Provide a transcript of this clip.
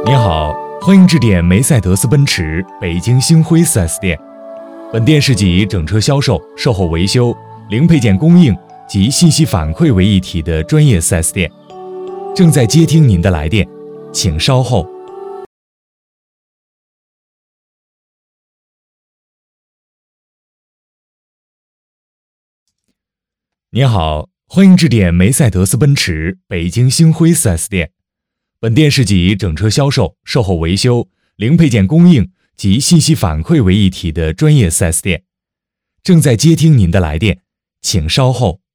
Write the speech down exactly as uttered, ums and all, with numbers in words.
您好，欢迎致电梅赛德斯奔驰北京星辉 四 S 店。本店是集整车销售、售后维修、零配件供应及信息反馈为一体的专业 四 S 店。正在接听您的来电，请稍后。您好，欢迎致电梅赛德斯奔驰北京星辉 四 S 店。本店是集整车销售、售后维修、零配件供应及信息反馈为一体的专业 四 S 店。正在接听您的来电，请稍后。